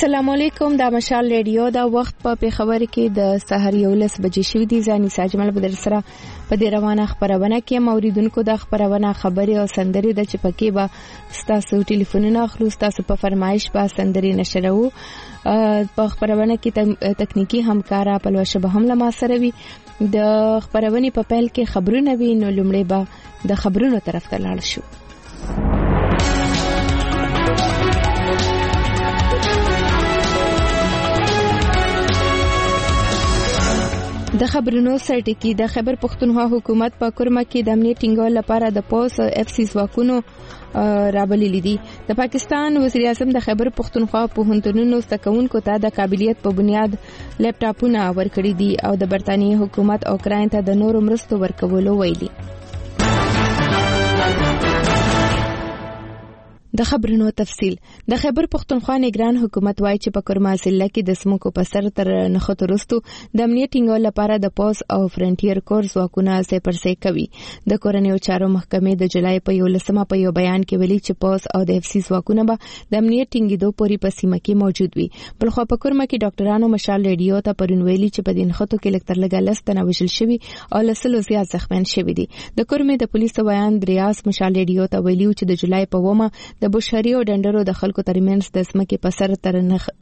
السلام علیکم. دا مشال ریډیو دا وخت په پیښور کې د سحر 11 بجې شوې دي. ځاني ساجمل بدر سره په دې روانه خبرونه کې موریدونکو د خبرونه خبري او سندري د چپکې با ستاسو ټلیفونونه اخلو، ستاسو په فرمایش با سندري نشرو. په خبرونه کې تکنیکی همکارا پلوشه به هم لما سره وي. د خبرونه په پیل کې خبرونه وي، نو لومړی به د خبرونو طرف ته لاړ شو. د خبرونو سرټکی د خیبر پختونخوا حکومت په کورما کې د امنیت ټینګول لپاره د پوس اف سی ځواکونو رابللي دي. د پاکستان وزیر اعظم د خیبر پختونخوا په هنتونونو ستکونکو ته د قابلیت په بنیاد لیپټاپونه ورکړي دي او د برتانیې حکومت او کرایان ته د نورو مرستو ورکولو ویلي. د خبرونو تفصیل. د خیبر پختونخوا نگران حکومت وایي چې په کورما ضلع کې د سمکو په سر تر نخښت وروسته د امنیت ټینګول لپاره د پوس او فرنټیر کور ځواکونه سې پرسې کوي. د کورنیو چارو محکمې د جولای په 11 په یو بیان کې ویلي چې پوس او د اف سی ځواکونه به د امنیت ټینګېدو پورې په سیمه کې موجود وي. بل خو په کورما کې ډاکټرانو مشال ریډیو ته پرون ویلي چې په دې نخښتو کې لکتر لګا لستنه وشل شوی او لسلو زیات زخمیان شوی دي. د کورمې د پولیسو بیان دریاس مشال ریډیو ته ویلي چې د جولای په ومه د بشری او ډندرو د خلکو ترمنځ د سمکې په سر تر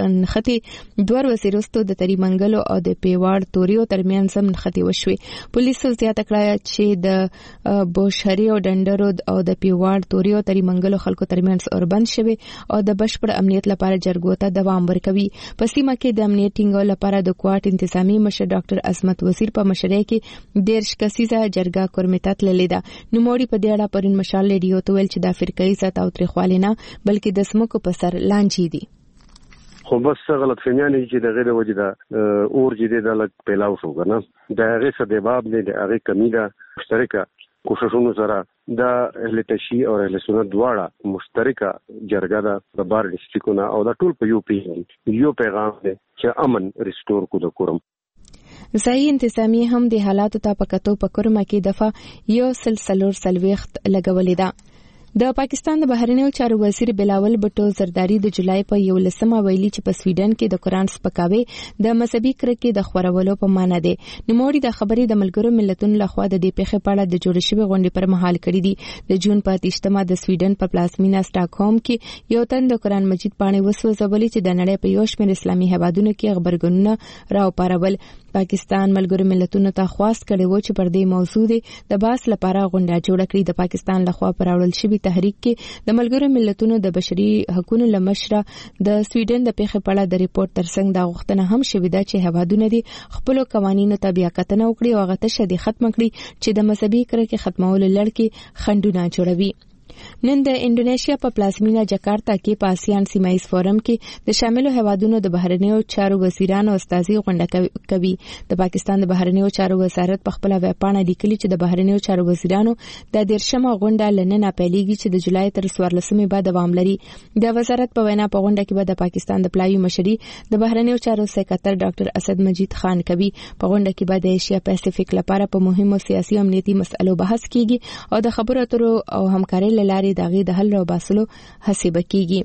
نخښتي دوه وسیروستو د تریمنګلو او د پیواړ توریو ترمنځ هم نخښتي وشوي. پولیسو زیاته کړه چې د بشری او ډندرو او د پیواړ توریو تریمنګلو خلکو ترمنځ اوربند شوي او د بشپړ امنیت لپاره جرګو ته دوام ورکوي. په سیمه کې د امنیت ټینګولو لپاره د کوارټ انتظامی مشر ډاکټر عظمت وزیر په مشرۍ کې 13 کسیزه جرګه کورمتا تللې ده. نو موړي په دې اړه پرون مشال ریډیو ته ویل چې د فرقې ذات او تریخوالینه بلکې د سمکو په سر لانجې دي. خو بس غلط فهمیانه چې د غیر وجه د اور جدي د لګ پیلاو شو کنه د هغه سبب نه د هغه کمی ده مشترکه کوششونو سره د اهل تشیع او اهل سنت دواړه مشترکه جرګه د بار ډیسټریکونه او د ټول په یو پیغام دی چې امن ریسټور کو د کورم. ځای انتظامی هم د حالاتو ته پکتو پکورما کې دفعه یو سلسلور سلويخت لګولې ده. د پاکستان د بهرنیو چارو وزیر بلاول بټو زرداری د جولای په 11 ویلي چې په سویډن کې د قرآن سپکاوي د مذهبي کرکې د خورولو په معنی دی. نوموړي د خبرې د ملګرو ملتونو لخوا د دې پیښې په اړه د جوړ شوی غونډې پر مهال کړې دي. د جون په 28 د سویډن په پلازمینا سټاکهولم کې یو تن د قرآن مجید پاڼې وسوځولې چې د نړۍ په یو شمېر اسلامي هیوادونو کې خبرګونونه راوپارول. پاکستان ملګرو ملتونو ته خواست کړي و چې پر دې موضوع د بحث لپاره غونډه جوړه کړي. د پاکستان لخوا پراوړل شوی تحریک کې د ملګرو ملتونو د بشري حقوقو لمشره د سویډن د پیښې په اړه د ریپورت ترڅنګ دا غوښتنه هم شوې ده چې هیوادونه دي خپل قوانینو ته بیا کتنه وکړي او هغه ته شدي ختم کړي چې د مذهبي کرکې ختمولو لړ کې خنډونه جوړوي. نن د انډونیشیا په پلازمینا جکارتا کې په آسیان سیمایي فورم کې د شاملو هیوادونو د بهرنیو چارو وزیرانو استازي غونډه کوي. د پاکستان د بهرنیو چارو وزارت په خپل ویب پاڼه لیکلي چې د بهرنیو چارو وزیرانو د 13مه غونډه لننه پیلېږي چې د جولای تر 14مې بعد دوام لري. د وزارت په وینا په غونډه کې به د پاکستان د پلایي مشري د بهرنیو چارو سکرټر ډاکټر اسد مجید خان کوي. په غونډه کې به د ایشیا پیسفیک لپاره په مهمو سیاسي امنیتي مسلو بحث کیږي او د خبرو اترو او همکارۍ لارې دغه د حل او باسلو هڅې وکړي.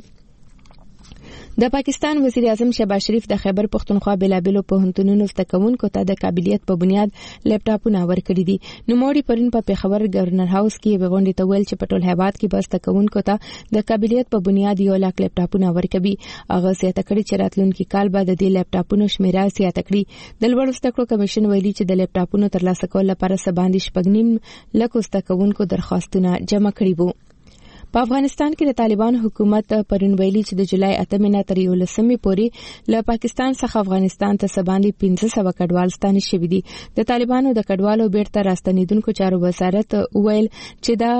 د پاکستان وزیر اعظم شهباز شریف د خیبر پختونخوا بلابلو په هنتونونو ستکونکو ته د قابلیت په بنیاد لیپټاپونه ورکړي دي. نو موړي پرون په پیښور گورنر هاوس کې غونډې ته ویل چې په ټول هیواد کې بس تکونکو ته د قابلیت په بنیاد 1 لک لیپټاپونه ورکوي. هغه زیاته کړي چې راتلونکي کال به د دې لیپټاپونو شمیره زیاته کړي. د لوړ زده کړو کمیشن ویلي چې د لیپټاپونو ترلاسه کول لپاره سباندې 9.5 لک ستکونکو درخواستونه جمع کړي وو. په افغانستان کې د طالبان حکومت پرون ویلي چې د جولای 8 تر 11 پورې له پاکستان څخه افغانستان ته سباندې 1500 کډوال ستانه شوي دي. د طالبانو د کډوالو بیرته راستنیدونکو چارو وزارت ویل چې دا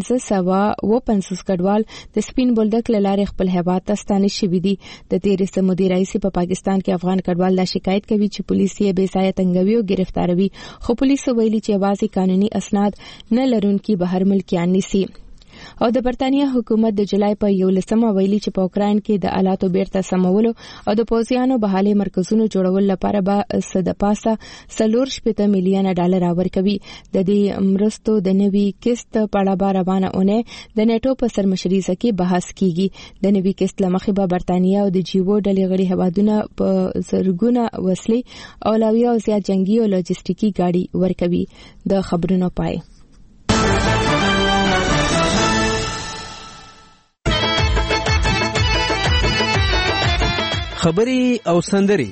1550 کډوال د سپین بولدک لارې خپل هیواد ته ستانه شوي دي. د 13 سمودي رئیس په پاکستان کې افغان کډوال لا شکایت کوي چې پولیس یې بې ځایه تنګوي او گرفتاروي، خو پولیسو ویلي چې واځي قانوني اسناد نه لرونکي بهر ملکیان نيسي. او د برتانیې حکومت د جولای په 11 ویلي چې په اوکرين کې د آلاتو بیرته سمولو او د پوزیانو بحالي مرکزونو جوړول لپاره به د پاسه 4.7 میلیون ډالر ورکوي. د دې مرستو د نوي قسط په اړه روانه اونۍ د نیټو په سرمشرۍ کې بحث کیږي. د نوي قسط لمخې به برتانیې او د جیو ډلې غړي هوادونه په زرګونه وسلې او لاویا او زیات جنگي او لوجستیکي گاډي ورکوي. د خبرونو پای خبري او سندري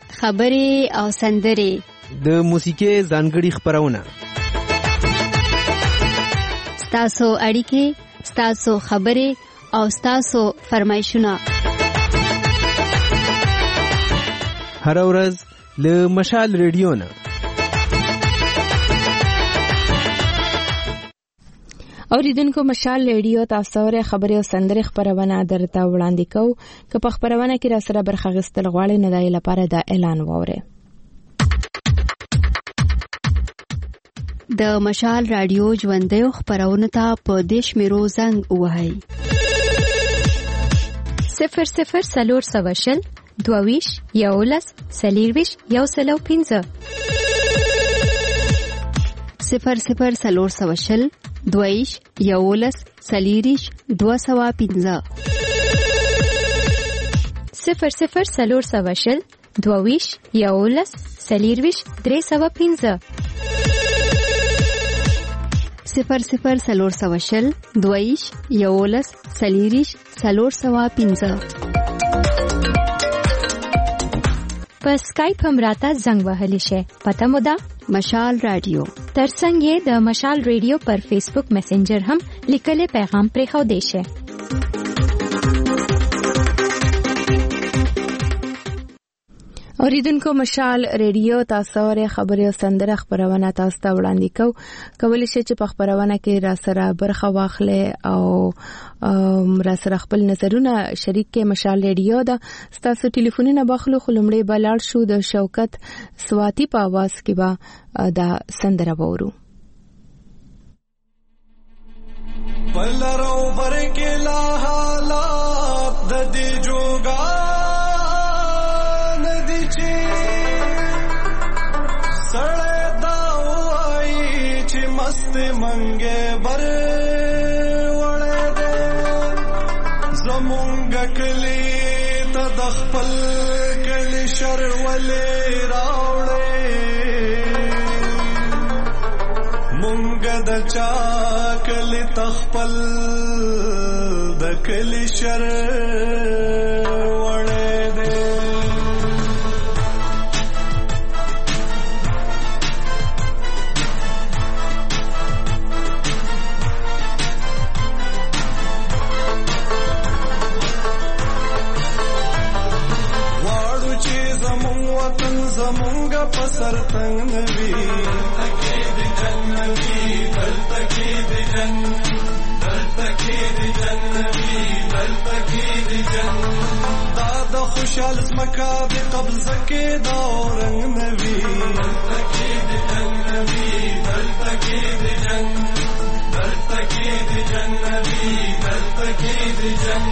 د موسیقي ځانګړي خبرونه ستاسو اړیکې ستاسو خبري او ستاسو فرمایشونه هر ورځ له مشال ریډیو نه اوریدونکو مشال ریډیو تاسو سره خبري او سندري خبرونه درته وړاندې کوو. که په خبرونه کې را سره برخه غستل غواړئ نه دای لپاره دا اعلان ووره. د مشال رادیو ژوندۍ خبرونه ته په دیش میرو زنګ وهاي 00 22 یولس سلیرویش یو سلو 15 00 دویش یولس سلیریش 215 00 دویش یولس سلیرویش 315 00 دویش یولس سلیریش 315 په سکایپ هم راته زنګ وهلی شي. پته مو ده مشال رادیو ترڅنګ د مشال ریډیو پر فیسبوک میسنجر هم لیکلي پیغام پرې خو دی شي. اوریدونکو مشال ریډیو تاسو سره خبري او سندره خبرونه تاسو ته وړاندې کولی شي چې په خبرونه کې را سره برخه واخلې او را سره خپل نظرونه شریک کې. مشال ریډیو دا تاسو ټلیفونونه باخلو خلمړې بلال شو د شوکت سواتی په आवाज کې با دا سندره وورو. بلرو برکې لا حالات د دې جوګا منګه بر وړه دې زمونږ کلی ته د خپل کلی شر ولې راوړې مونږ د چا کلی ته خپل د کلی شر پسر تنگ نوی تکی دی جنوی دل تکی دی جن دل تکی دی جنوی دل تکی دی جن دادا خوشحال زمکا دی قبل زکی دا رنگ نوی دل تکی دی جنوی دل تکی دی جن دل تکی دی جنوی دل تکی دی جن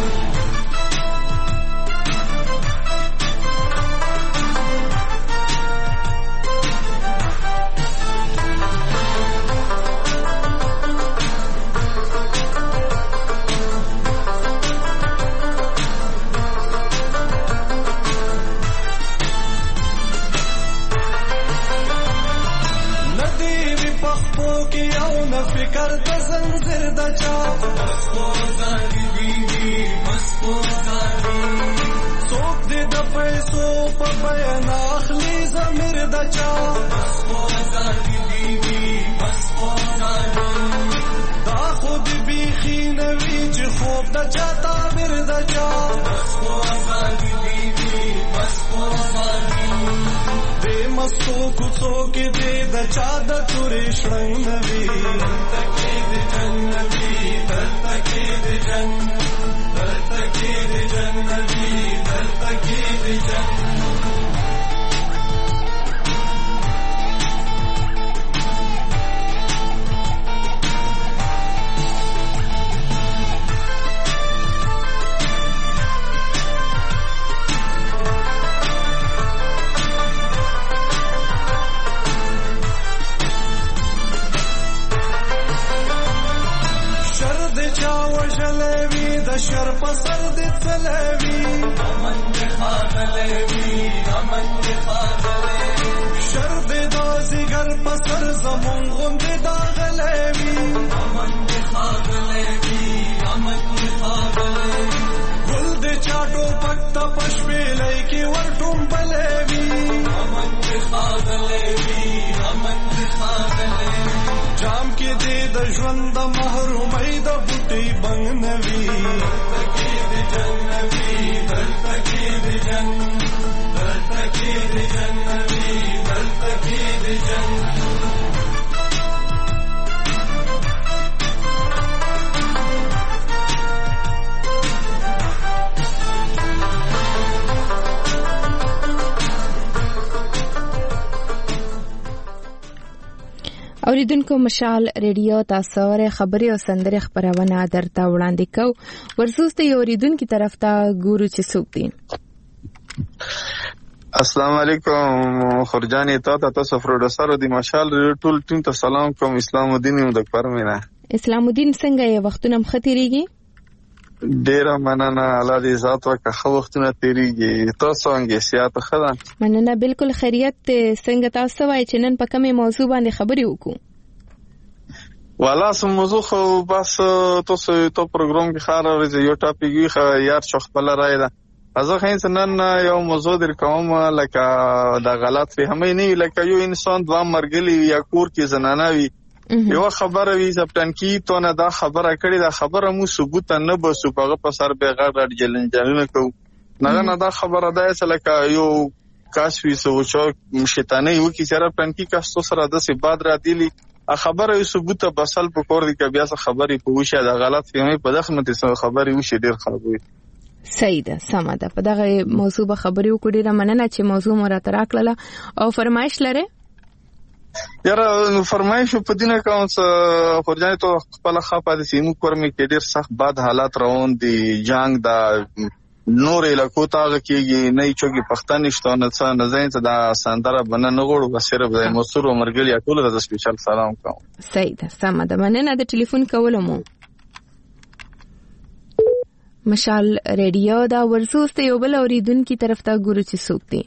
فکر د زنجیر د چا مسکو زاری بیوی مسکو زاری څوک دې د پیسو په بیان اخلي زمیر د چا مسکو زاری بیوی مسکو زاری دا خود بیخي نوی چې خوب د چا تعبیر د چا مسکو زاری بیوی مسکو زاری دې مسکو کوڅو کې دې د چا د تورې شړنګ نوی وجلوي د شر په سر دې تلوي امن دې خاغلوي امن دې خاغلوي شر دې داسې ګر په سر زمون غوندې داغلوي امن دې خاغلوي امن دې خاغلوي ګل دې چاټو پټ پښویلې کې ورټوم بلوي امن دې خاغلوي امن دې خاغلوي جام کې دې د ژوند د محرومۍ د بوټي بنګ نوي دلته کې دې جنوي دلته کې دې جن دلته کې دې جنوي دلته کې دې جن اوریدونکو مشال ریډیو تاسو ور خبري او سندري خبرونه درته وړاندې کو ورسوسته یو اوریدونکو طرف ته ګورو چې څوک دي. السلام علیکم خورجانی تاسو پروډوسر دی مشال ټول ټیم ته سلام کوم. اسلام الدین مدکر مینا. اسلام الدین څنګه یې وختونه مختيريږي؟ ډیر مننه الله دې ذات وکړه خو وختونه تیریږي تاسو څنګه سیاست خدا مننه بالکل خیریت څنګه تاسو وای چې نن په کومه موضوع باندې خبرې وکړو؟ والا سم موضوع خو بس تاسو ته پروګرام کې خاله یو ټاپک یې یار شخ بل راي ده ازه خین سنن یو موضوع در کوم لکه دا غلط فهمي نه لکه یو انسان دوه مرګلي یا کور کې زنانه وي یو خبره وی سپټن کی ته نه دا خبره کړي دا خبره مو ثبوت نه بسو په په سر به غړ جلنجلونه کو نه دا خبره ده چې لکه یو کاسوي سوچو شیطانه یو کی سره پټن کی کاستو سره د سی باد را دیلی خبره یو ثبوت بسل په کور دی ک بیا څه خبري په وشه دا غلط فهمي په دغه مت څه خبري وشه ډیر خراب وي. صحیح ده سم ده په دغه موضوع به خبري وکړي را مننه چې موضوع مرته راکړه او فرمایش لره یاره فرمایش په دینه کوم څه خورجان ته خپل خپه د سیمو کورمې کې ډیر سخت باد حالات روان دي جنگ دا نور علاقو ته کېږي نه چوکي پښتني شتونه څه نه زین څه دا سندره بنه نه غوړو بس صرف د مصور او مرګلي ټول د سپیشل سلام کوم. صحیح ده سم ده مننه د ټلیفون کولمو مشال ریډیو دا ورسوسته یو بل اوریدونکو طرف ته ګورو چې څوک دي.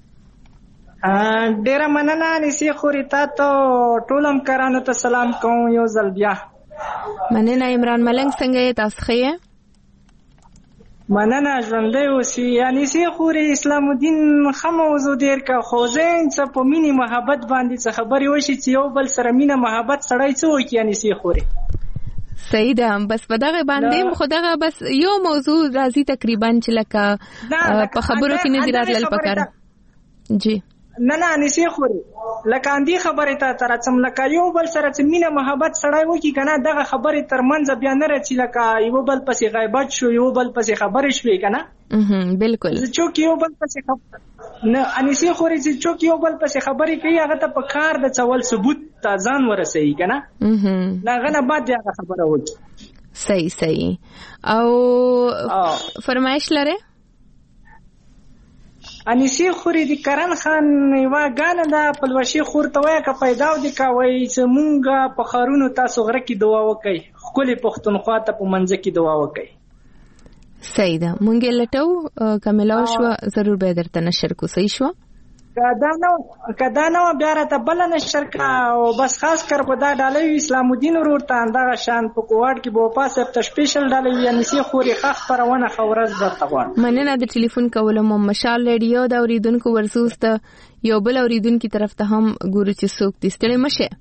ډیر مننه نسی خوري تاسو ټولم کرانو ته سلام کوم یو ځل بیا. مننه عمران ملنګ څنګه تاسو ښه؟ مننه ژوندۍ اوسئ. یعنی سی خوري اسلام الدین خموزو ډیر کا خوځین څه په مینه محبت باندې څه خبري وشي چې یو بل سره مینه محبت سړی څه وکي یعنی سی خوري. صحیح ده بس په دغه باندې خدغه بس یو موضوع راځي تقریبا چې لکه په خبرو کې نظر لل پکار جی نه نسی خوري لکه اندی خبره ته تر څم لکه یو بل سره چې مینه محبت سړی وکي کنه دغه خبره ترمنځ بیا نه رچی لکه یو بل پسې غیبت شو یو بل پسې خبرې شوې کنه بالکل چې یو بل پسې نه انسی خوري چې چوک یو بل پسې خبرې کوي هغه ته په کار د څول ثبوت ته ځان ورسېږي کنه هغه نه بعد هغه خبره وکړي. صحیح او فرمایش لره انسی خوري د کرن خان یو غانه دا پلوشي خورته وای که پیدا ودی کا وای چې مونږه په خارونو تاسو غره کې دعا وکي خپل پښتونخوا ته په منځ کې دعا وکي. صحیح ده مونږ لټو کملاو شو ضرور به درته نشر کو صحیح شو کدا نو بیا راته بل نشر کا او بس خاص کر په دا ډالې اسلام الدین ورته اندغه شان په کوواډ کې بو پاسه ته سپیشل ډالې یعنی سی خوري خاص پرونه خورز درته غواړم. مننه د ټلیفون کولم مشال ریډیو دا اوریدونکو ورسوسته یو بل اوریدونکو طرف ته هم ګورو چې څوک دي ستړي مشه.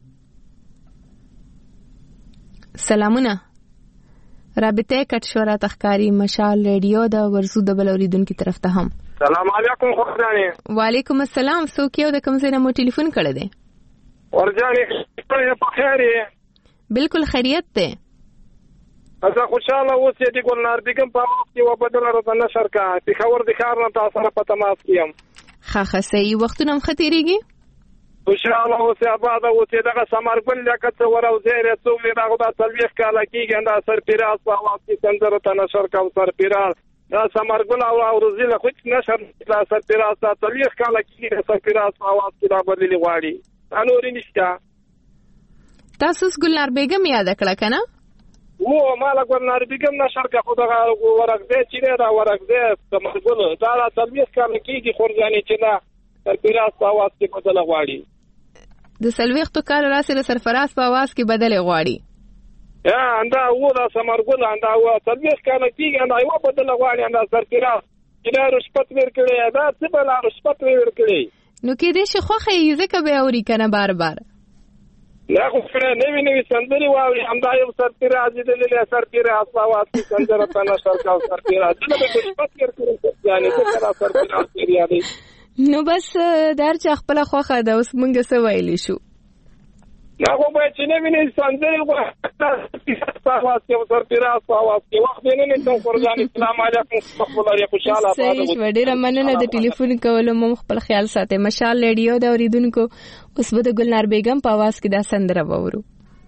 سلامونه رابطه کټ شورا تخکاری مشال ریډیو دا ورسو د بل اوریدونکو طرف ته هم. سلام علیکم خورجانی. وعلیکم السلام څوک یو د کوم ځای نه مو ټلیفون کړی دی؟ ورجانی په خیر یې؟ بالکل خیریت ده. زه خوشاله اوسې د ګلنار بیګم په وخت کې و بدل راته نشر کا چې خبر د کار نه تاسو سره په تماس کیم. خاخه صحیح وختونه هم خطرېږي. خوشاله اوسې آباد اوسې دغه سمارګل لکه څه ور او زیره څو دغه د تلويخ کاله کېږي دا سر پیراس په وخت کې څنګه ته نشر کا سر پیراس دا سمارګل او روزي له خو نشر لا سر پیراس ته تلويخ کاله کېږي سر پیراس په وخت کې دا بدلې غواړي انوري نشته. تاسو ګلنار بیگم یاد کړه کنه؟ و مالا ګورنار بیګم نشر کا خدای ورغده چې دا ورغده تمرګل دا تلويخ کار کیږي خورځاني چې دا سرفراز په आवाज کې بدل غواړي د سلويختو کار راسره سرفراز په आवाज کې بدل غواړي یا اندا و دا سمرګل اندا و تلويخ کار کیږي اندا یو بدل غواړي اندا سرفراز چې دا رشوت ورکړي دا څه بل رشوت ورکړي نو کې دې شي خوخه یې ځکه به اوري کنه بار بار لا خو کړه نوی سندري واوري همدا یو سرفراز دې له سرفراز په आवाज کې سندره په نشر کا سرفراز دې به رشوت ورکړي یعنی څه کړه سرفراز یې نو بس در چې خپل خوخه ده اوس مونږ څه ویلی شو نه خو به چې نوی سندري واوري په आवाज کې سرفراز په आवाज کې وخت نه نه څو قربان اسلام علیکم خپل خوشاله صحیح ډیره مننه د ټلیفون کولو مو خپل خیال ساتي مشال ریډیو د اوریدونکو اوس به د ګلنار بیگم په आवाज کې دا سندره وورو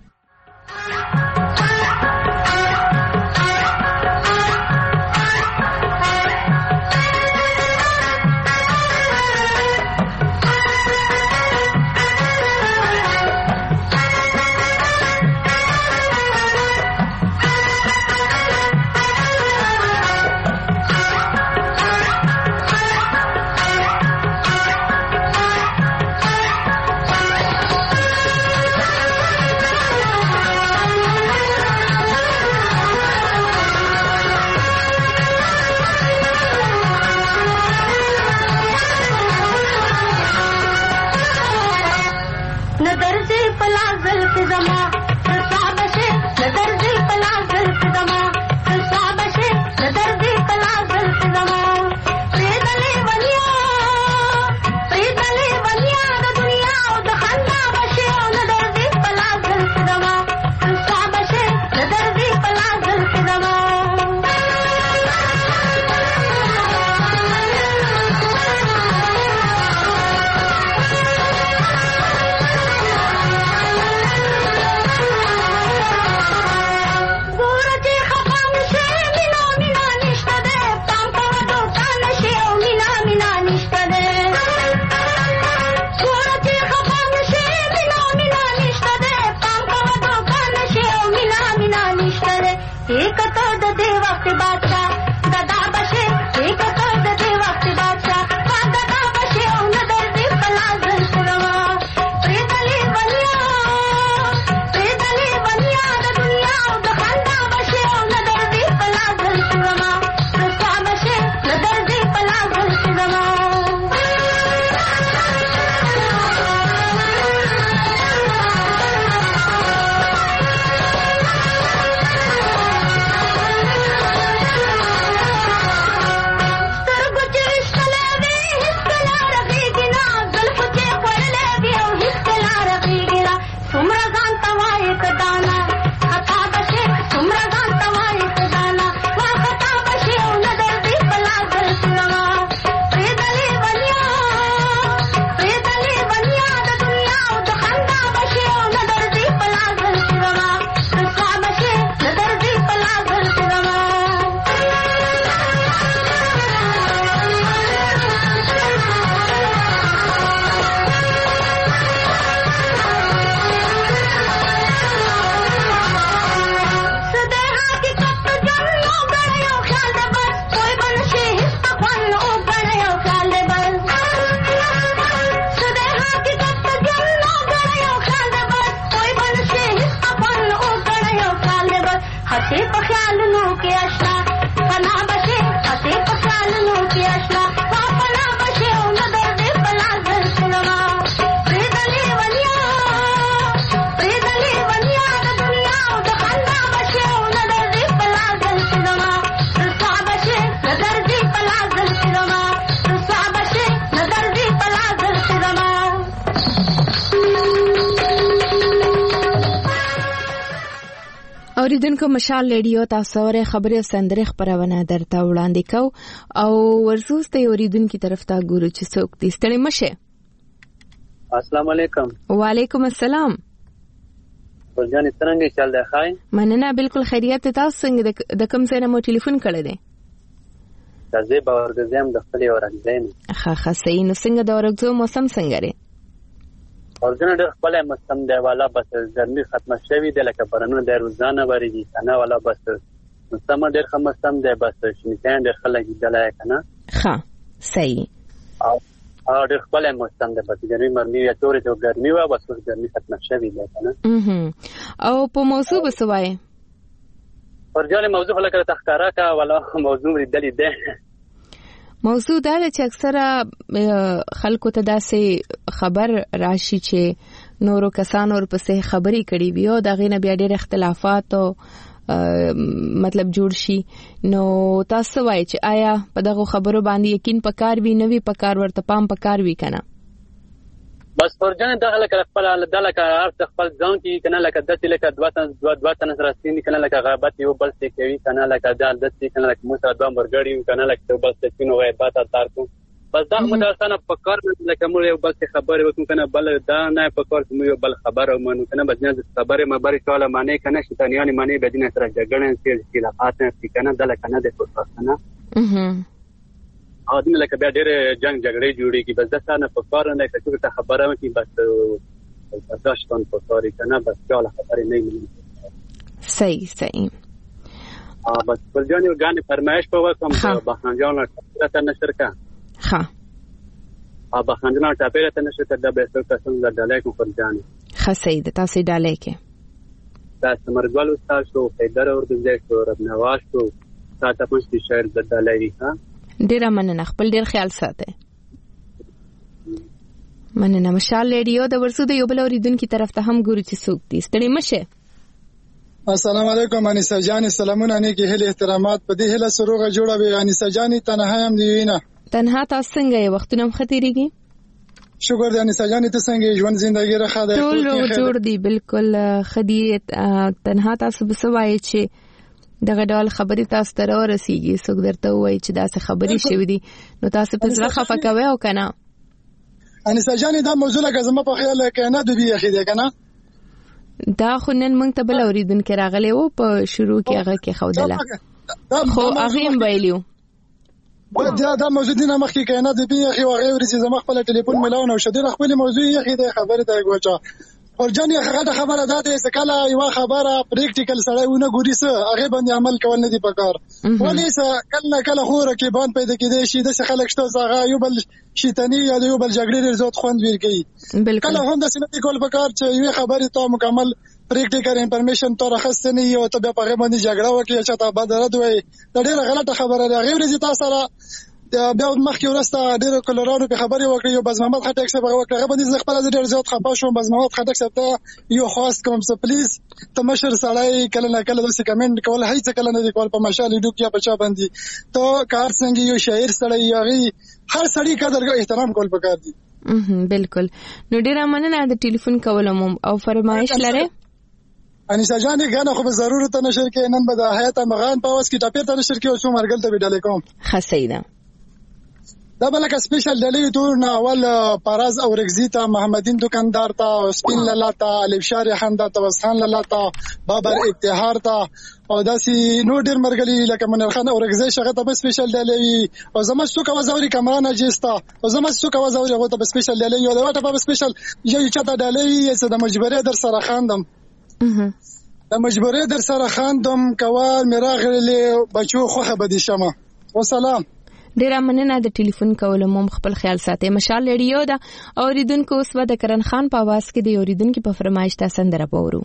اوریدونکو مشال ریډیو تاسو ورې خبرې او سندرې خبرونه درته وړاندې کو او ورسوس ته اوریدونکو طرف ته ګورو چې څوک دې ستړي مشه. السلام علیکم. وعلیکم السلام. ورځان څنګه چل دی خای؟ مننه بالکل خیریت. تاسو څنګه د کوم ځای نه مو ټلیفون کړی دی؟ تاسو به ورګزم د خپل اورګزین. ښه صحیح. نو څنګه د اورګزو موسم څنګه دی؟ اورجن ډېر خپل موسم دی والا بس ګرمي ختمه شوې ده لکه برنو د روزانه ورېږي کنه والا بس موسم ډېر ښه موسم دی بس شنیکان ډېر خلک دلای کنه ښه صحیح او ډېر خپل موسم دی بس ګرمي مرمي یا تورې ته ګرمي و بس ګرمي ختمه شوې ده کنه او په موضوع بسوای اورجن موضوع لکه تخکارا کا والا موضوع ردلې ده موضوع دا چې اکثره خلکو ته داسې خبر راشي چې نورو کسانو ورپسې خبرې کړي وي او دغه نه بیا ډېر اختلافات او مطلب جوړ شي نو تاسو وایي چې آیا په دغه خبرو باندې یقین پکار وي نه وي پکار ورته پام پکار وي کنه بس ورجن دغه لکه خپل دلته ارث خپل ځان کې کنه لکه دته لکه دوه تن سره سین کنه لکه غیبت یو بل څه کوي کنه لکه دال دته کنه لکه موږ دوه مرګړی کنه لکه بل څه کینو غیبت تارکو بس دا مدرسانه پکار لکه موږ یو بل څه خبره وکړو کنه بل دا نه پکار موږ یو بل خبره ومنو کنه بس نه خبره مباري ټوله معنی کنه شیطانیان معنی بدینه سره جګړه سي خلافات نه کنه دل کنه د پرسانه ادم لکه بیا ډېر جنگ جګړې جوړيږي بس دا نه په کار نه کوي ته خبره مې بس برداشت کن په کار کنه بس ټول خبرې نه ملي صحیح بس بلجاني ورګانې فرمایش په وکم بخنجان ته نشر کا ها بخنجان ته پیره ته نشر کړه به څه څنګه ډالای کو فرجاني خسید تاسو ډالای کې تاسو مرګول تاسو پیدر ورګځې شو رب نواز شو تاسو په شهر د ډالای ها ډیر مننه خپل ډیر خیال ساته مننه مشال ریډیو د ورسو د یو بل اوریدونکو طرف ته هم ګوري چې څوک دي ستړي مشه السلام علیکم انیسه جان سلامونه نه کې هله احترامات په دې هله سروغه جوړه وي انیسه جان تنها هم دی وینه تنها تاسو څنګه یو وختونه خطرېږي شکر دې انیسه جان ته څنګه ژوند ژوندۍ راخه ده ټول جوړ دی بالکل خدي تنها تاسو بسوای چې دغه ډول خبرې تاسو ته ورسیږي څوک درته وایي چې دا څه خبرې شوې دي نو تاسو په ځړه خفه کوئ او کنه انیسه جان دا موضوع لکه زما په خیال کې نه دی یخې ده کنه دا خو نن موږ ته بل اوریدونکو راغلی وو په شروع کې هغه کې خودله خو هغه هم ویلیو دا موضوع دینه مخکې کنه دی یخې او غیر چې زما خپل ټلیفون ملاونه او شدید خپل موضوع یخې ده خبره ته ګوچا ورجن هغه خبره ده چې کله یو خبره پریکټیکل سره ونه ګوري څه هغه باندې عمل کول نه دی پکار ولی څه کله خو رقیبان پیدا کېدې شي د خلک شته څنګه یو بل شیطانی یا یو بل جګړې رضوت خوند ورګي کله هم د سنتي کول پکار چې یو خبره ته مکمل پریکټیکل انفارمیشن تو راخص نه یو ته په هغه باندې جګړه وکړي چې تا بدره دوی دا ډیره غلطه خبره ده غیر دې تاسو سره بیا مخکې ورسته ډېر کلورانو په خبرې وکړې یو باز محمد خټک صاحب وکړه هغه باندې خپل ډېر زیات خپه شوم باز محمد خټک صاحب ته یو خاص کوم څه پلیز ته مشر سړی کله نه کله داسې کمنټ کول هیڅ کله نه دی کول په مشال ډوک یا بچا باندې ته کار څنګه یو شاعر سړی یغي هر سړی قدر احترام کول پکار دي بالکل نو ډېر مننه د ټلیفون کولم او فرمایش لره انیسه جان غاڼه خو به ضرورت نشر کې نن به د حیات مغان په واس کې ټاپې ته نشر کې او څو مرګل ته وډالې کوم خسیده دا بلکه سپیشل ډلې تور نه اول پاراز او رگزیتا محمدین دکاندار تا سپین لالاتا الف شار خندا توسخان لالاتا بابر ابتهار تا او داسي نو ډیر مرګلي لکه منیر خان او رگزی شغه ته سپیشل ډلې او زما څوک وزوري کمران اجستا او زما څوک وزوري هغه ته سپیشل ډلې یو دا ته سپیشل یو چاته ډلې چې د مجبورې در سره خاندم د مجبورې در سره خاندم کوال میراغلی بچو خوخه بدی شمه والسلام ډیر مننه د ټلیفون کولو مو خپل خیال ساتي مشال ریډیو دا اوریدونکو اوس و د کرن خان په आवाज کې د اوریدونکو په فرمایش تاسو سندره پورو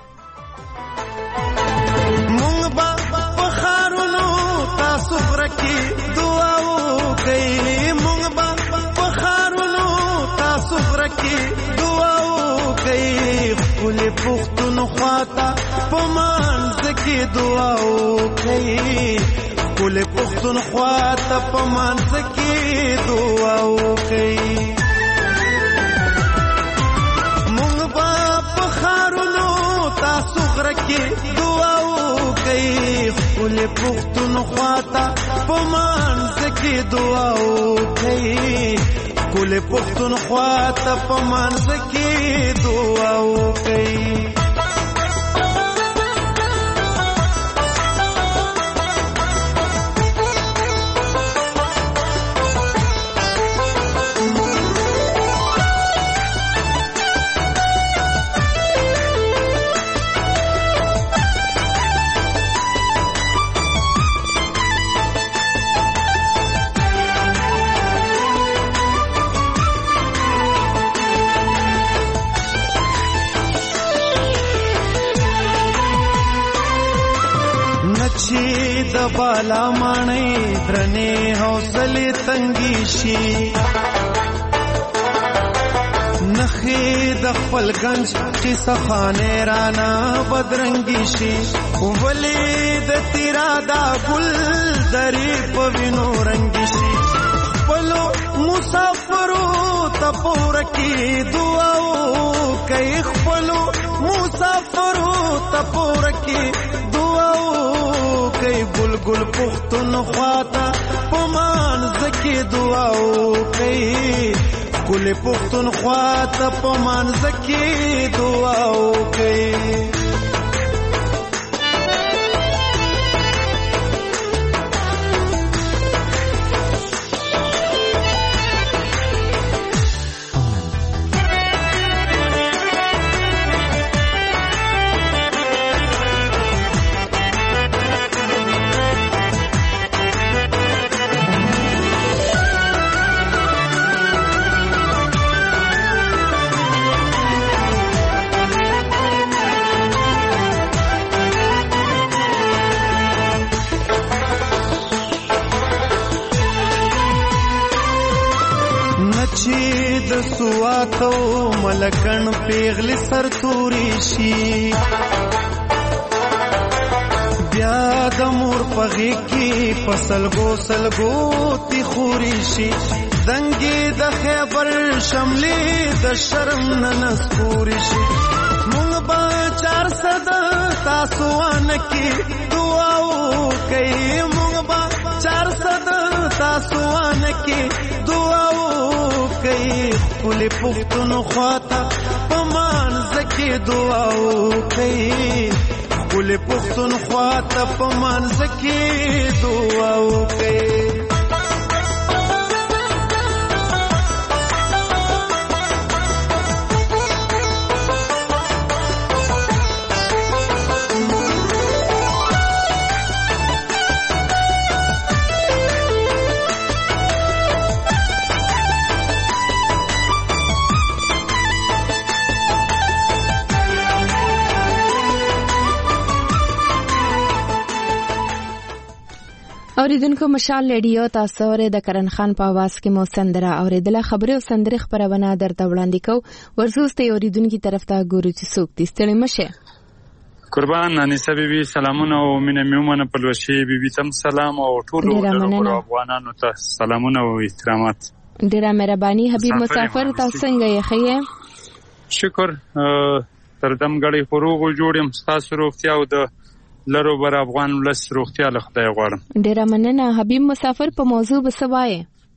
مونږ با بخارونو تاسو ورکی دعا وکي مونږ با بخارونو تاسو ورکی دعا وکي خپل پختون خواته پمانځ کې دعا وکي کول پختون خواته پمانځ کې دعا وکي مونږ با بخارونو تاسو ورکی دعا وکي کول پختون خواته پمانځ کې دعا وکي کول پختون خواته پمانځ کې دعا وکي چې د بالا مانې درنې حوصله تنګي شي نخې د خپل گنج قصه خانه رانا بدرنګي شي ولې د تیرا دا ګل درې په وینو رنګي شي خپلو مسافرو تپور کې دعاو کوي خپلو مسافرو تپور کې دعاو کوي ګل ګل پختون خواته پمان زکه دعاو کوي ګل پختون خواته پمان زکه دعاو کوي سواتو ملکن پیغلی سر توری شي بیا د مور پغی کی پسلګو سلګو تی خوري شي زنګي د خیبر شملې د شرم ننسوري شي مونږ با 400 تاسو ان کی دعاو کوي مونږ با 400 تاسو ان کی دعاو کوي خپل پختون خواته پمان زکه دعاو کوي خپل پختون خواته پمان زکه دعاو کوي اوریدونکو مشال ریډیو تاسو ور د کرن خان په आवाज کې مو سندره اوریدله خبري او سندري خبرونه درته وړاندې کو ورزوسته اوریدونکو طرف ته ګورو چې څوک دي ستړي مشه قربان انیسه بیبي سلامونه او مینه میومنه پلوشي بیبي تم سلام او ټول افغانانو ته سلامونه او احترامات ډیره مهرباني حبیب مسافر تاسو څنګه یې خیه شکر تر دم غړي فروغ جوړم تاسو روغتیا او د لرو بر افغان ولس روغتیا له خدای غواړم ډیره مننه حبیب مسافر په موضوع بسوای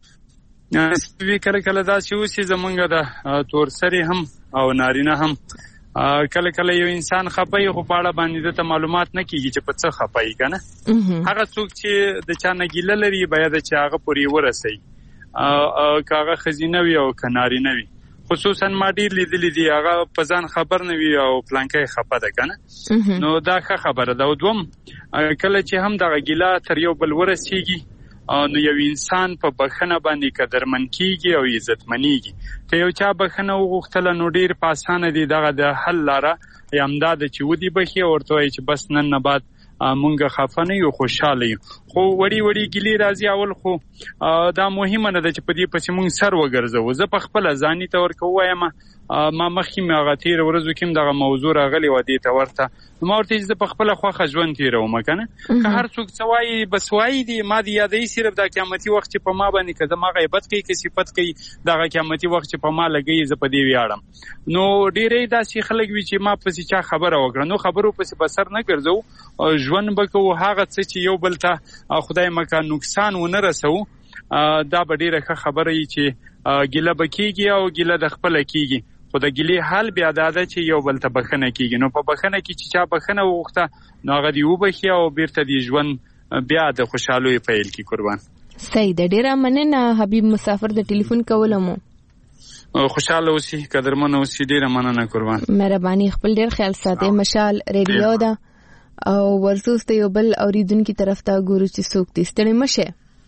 سپی کله دا چې اوسې زمونږ د تورسری هم او نارینه هم کله یو انسان خپای خو پاړه باندې ته معلومات نه کیږي چې په څه خپای کنه هغه څوک چې د چا نه ګیله لري باید چې هغه پوری ورسي کاغه خزینه وي او کنارینه وي خصوصا ما ډیر لیدلې دي هغه په ځان خبر نه وي او پلانکې خپه ده کنه نو دا ښه خبره ده او دوم کله چې هم دغه ګیله تر یو بل ورسیږي نو یو انسان په بخنه باندې قدرمن کیږي او عزتمنیږي که یو چا بخنه وغوښتله نو ډیر په اسانه دي دغه د حل لاره یامدا د چې ودی بخي ورته چې بس نن نه بعد مونږه خفه نه یو خوشاله یو خو وړي ګلی راځي اول خو دا مهمه نه ده چې په دې پسې مونږ سر وګرځو زه په خپل ځاني تور کوم ما مخکې مغه تیر ورځو کې دغه موضوع راغلی و دې ته ورته ما ورته چې په خپل خوخه ژوند تیروم کنه که هر څوک سوای بسوای دي ما دی یادې صرف د قیامتي وخت چې په ما باندې کده ما غیبت کوي کې صفت کوي دغه قیامتي وخت چې په ما لګي ز په دی ویاړم نو ډیرې داسې خلک وی چې ما پسې چا خبره وکړه نو خبرو پسې بسر نه ګرځو ژوند بکو هغه څه چې یو بل ته خدای مکه نقصان ونه رسو دا به ډیره خبره ای چې ګیله بکیږي او ګیله د خپل کیږي خو د ګیلې حل بیا دا ده چې یو بل ته بخنه کیږي نو په بخنه کې چې چا بخنه وغوښته نو هغه دی وبخي او بیرته دی ژوند بیا د خوشحالۍ پیل کی قربان صحیح ده ډیره مننه حبیب مسافر د ټلیفون کولمو خوشاله اوسې قدرمن اوسې ډیره مننه قربان مهرباني خپل ډیر خیال ساتئ مشال ریډیو دا او ورسوسته یو بل اوریدونکو طرف ته ګورو چې څوک دي ستړي مشه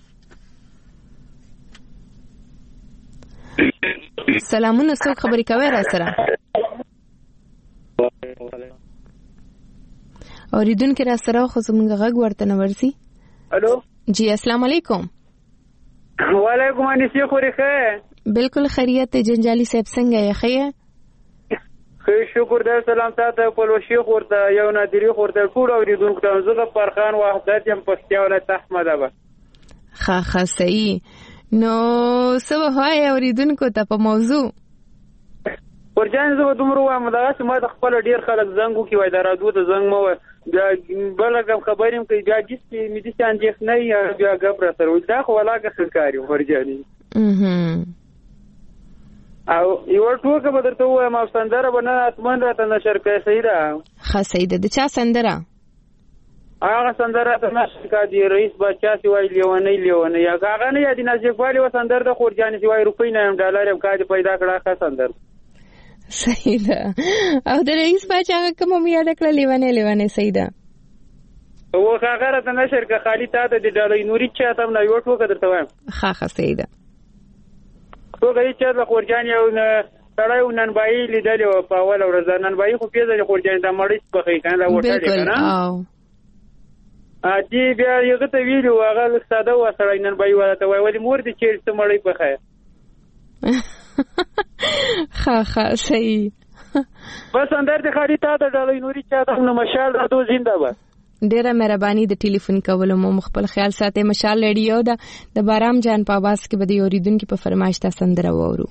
سلامونه څوک خبرې کوي را سره اوریدونکو را سره خو زموږ غږ ورته نه ورسي. الو جی السلام علیکم. وعلیکم انیسی خوري ښه؟ بالکل خیریت. جنجالي صاحب څنګه یې؟ ښه ښه شکر دی. سلام تاته پلوشي خورته یو نادری خورته ټول اوریدونکو ته زه فرخان وحدت یم پښتیا ولایت احمد ابا. ښه صحیح. نو څه وایي اوریدونکو ته په موضوع؟ ورجان زه دومره وایم دغه ما د خپل ډیر خلک زنګ وکي وای دا راډیو ته زنګ مو بیا بل کوم خبرې کوي بیا جستي مې دي څنګه نه بیا غبره سره دا خو ولاګه خلکاري ورجاني او یو ټوکه به درته وایم او سندره بنه اتمن راته نشر کوي. صحیح ده؟ ښه صحیح ده. د چا سندره؟ هغه سندره ته نشر کوي رئیس بچا سی وای لیونه یا هغه نه یادی نازک والی و سندره د خورجاني سی وای روپۍ نه ډالر هم کاږي پیدا کړه ښه سندره. صحیح ده. او د رئیس باچا کوم یاد کړل لیونه صحیح ده. او هغه راته نشر که خالی تا ته د ډالۍ نوري چاته نه یو ټوکه درته وایم. ښه صحیح ده. ټوکه یې چې د خورجان یو سړی ننبایي لیدلی و په اوله ورځ. ننبایي خو پیژنې خورجان د مړی پخې که نه دا وټلې که نه دې بیا هغه ته ویلي و هغه ساده و سړی ننبایي والا ته وایي ولې مور دې چیرې ته مړی پخی. ښه صحیح. بس اندر د خالي تا د ډالۍ نوري چاته نو مشال راته زنده باد. ډیره مهرباني د ټلیفون کولو. مو خپل خیال ساتئ. مشال ریډیو د بارام جان په आवाज کې به د اوریدونکو په فرمایش تا سندره وورو.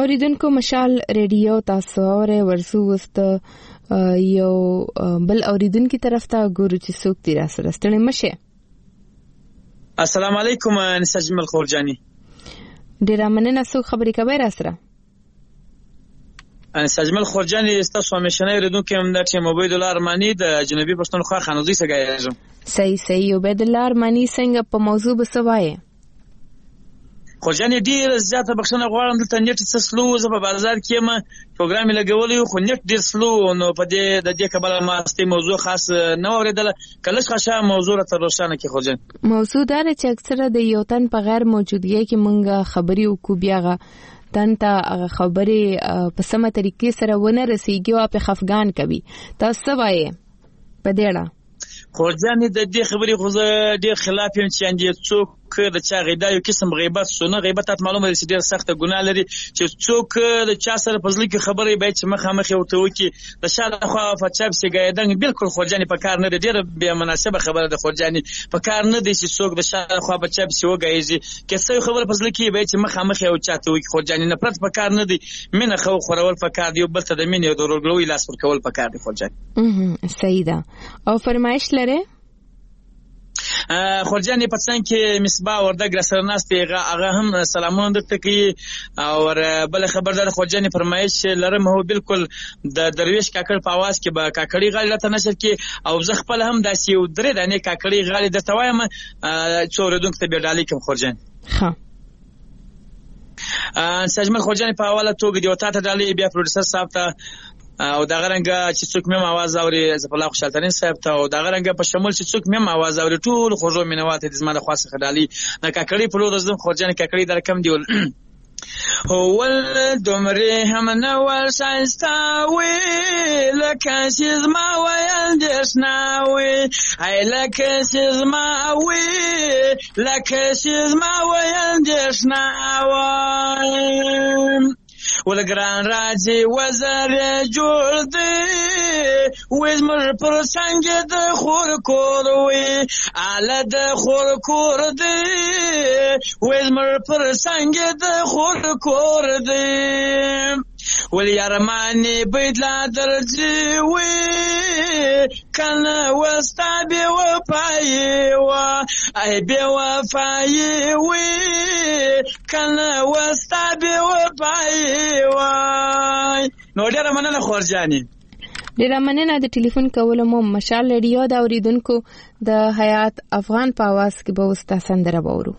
اوریدونکو مشال ریډیو تاسو اوره ورسو وست یو بل اوریدونکو طرف ته ګورو چې څوک تیر سره ستړي مشه. السلام علیکم نسجمل خورجانی. ډیر مننه څوک خبرې کوي را سره. نسجمل خورجانی تاسو همیشنه اوریدونکو هم د عبید الله ارمانی د جنوبي پښتونخوا خانوزي څخه ګایږم. صحیح عبید الله ارمانی څنګه په موضوع بسوایې؟ خورجانی ډیر زیاته بخښنه غواړم دلته نیټ څه سلو زه په بازار کې ما پروګرام لګولی خو نیټ ډیر سلو نو په دې د دې کبل ما ستې موضوع خاص نه اوریدل کله ښه موضوع تر روښانه کې خورجان موضوع دار چې اکثره د یو تن په غیر موجودګۍ کې مونږه خبري وکړو بیاغه تنته خبري په سمه طریقې سره ونه رسیږي او په خفګان کوي تاسو وایي په دې اړه خورجان د دې خبرې خو ډیر خلاف یم چې اندې څوک د چا غیدا یو قسم غیبت سونه غیبت معلومه ده چې ډیر سخته ګناه لري چې څوک د چا سره پزلی کې خبرې باید چې مخامخ ورته وکي د شاله خو فچاب سي ګایدن بالکل خورجان په کار نه دی ډیر بیا مناسبه خبره ده خورجان په کار نه دی چې څوک د شاله خو فچاب سي وګایږي که څه خبره پزلی کې باید چې مخامخ یو چاته وکي خورجان نه پرت په کار نه دی مینه خو خورول په کار دی بل څه د مینه د ورګلوي لاس ور کول په کار دی خورجان صحیح ده او فرمایش لري خورجان په څنګه کې مصباح وردګ سره ناست هغه هم سلامونه درته کوي او بل خبردار خورجان فرمایش لرم هو بالکل د درویش کاکړ په आवाज کې به کاکړی غاړه ته نشر کې او زه خپل هم داسې یو درې دانه کاکړی غاړه درته وایم څوردونکو ته بیډالي کوم خورجان ها سجمل خورجان په حواله توګه دی او تاسو ډالي بیا پروډوسر صاحب ته او دا غرنګ چې څوک مې आवाज اوري زپلا خوشالترین صاحب ته او دا غرنګ په شمول چې څوک مې आवाज اوري ټول خوږو مینوات د زما د خاصه خدالي نه کاکړي په لور زم خورجان کاکړي در کم دی هو دمره هم نوال شایستاوي لکه سیزما ویل دشناوي ای لکه سیزما ویل دشناوي ولګران راځي وزر جوړ دی وزمر پر څنګه د خور کور وي اله د خور کور دی وزمر پر څنګه د خور کور دی ولی ارمانی بیدلا درجی وی کنه وستا بی وفایی و ای بی وفایی وی کنه وستا بی وفایی و نو ډیر مننه خورجانی ډیر مننه د ټلیفون کولو مو مشال ریډیو دا اوریدونکو د حیات افغان په आवाज کې به وستا سندره وورو